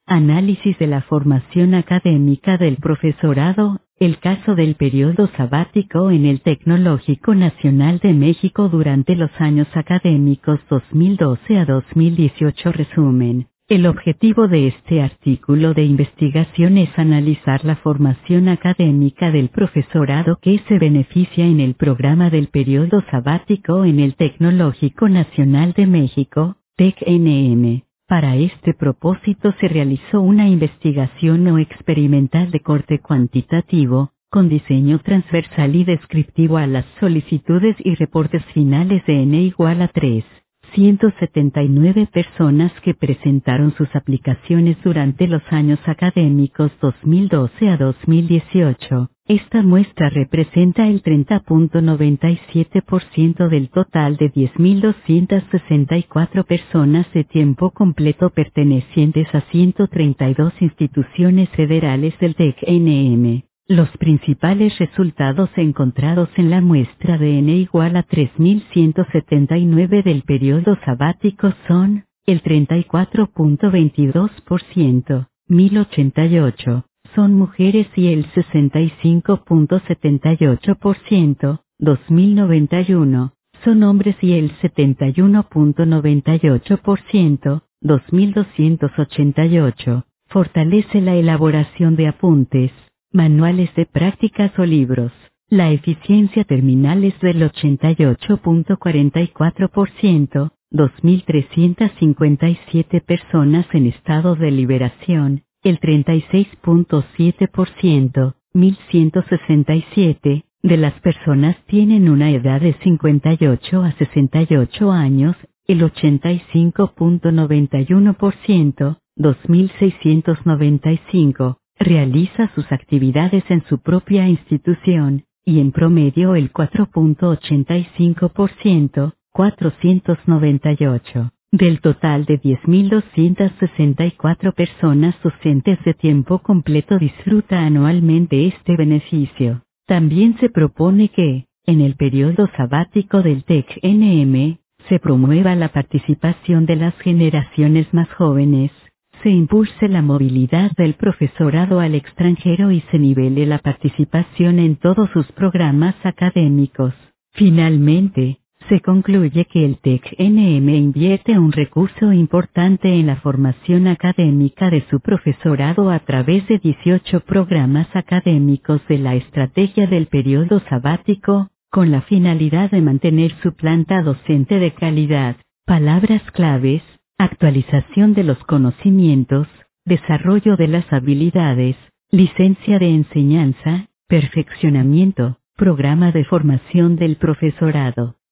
Análisis de la formación académica del profesorado, el caso del periodo sabático en el Tecnológico Nacional de México durante los años académicos 2012 a 2018. Resumen. El objetivo de este artículo de investigación es analizar la formación académica del profesorado que se beneficia en el programa del periodo sabático en el Tecnológico Nacional de México, TEC-NM. Para este propósito se realizó una investigación no experimental de corte cuantitativo, con diseño transversal y descriptivo a las solicitudes y reportes finales de N igual a 379 personas que presentaron sus aplicaciones durante los años académicos 2012 a 2018. Esta muestra representa el 30.97% del total de 10.264 personas de tiempo completo pertenecientes a 132 instituciones federales del TEC-NM. Los principales resultados encontrados en la muestra de N igual a 3.179 del periodo sabático son, el 34.22%, 1.088, son mujeres y el 65.78%, 2.091, son hombres y el 71.98%, 2.288. Fortalece la elaboración de apuntes, manuales de prácticas o libros. La eficiencia terminal es del 88.44%, 2.357 personas en estado de liberación, el 36.7%, 1.167, de las personas tienen una edad de 58 a 68 años, el 85.91%, 2.695, realiza sus actividades en su propia institución, y en promedio el 4.85%, 498. Del total de 10.264 personas docentes de tiempo completo disfruta anualmente este beneficio. También se propone que, en el periodo sabático del TEC-NM, se promueva la participación de las generaciones más jóvenes, se impulse la movilidad del profesorado al extranjero y se nivele la participación en todos sus programas académicos. Finalmente, se concluye que el TEC-NM invierte un recurso importante en la formación académica de su profesorado a través de 18 programas académicos de la estrategia del periodo sabático, con la finalidad de mantener su planta docente de calidad. Palabras claves: actualización de los conocimientos, desarrollo de las habilidades, licencia de enseñanza, perfeccionamiento, programa de formación del profesorado.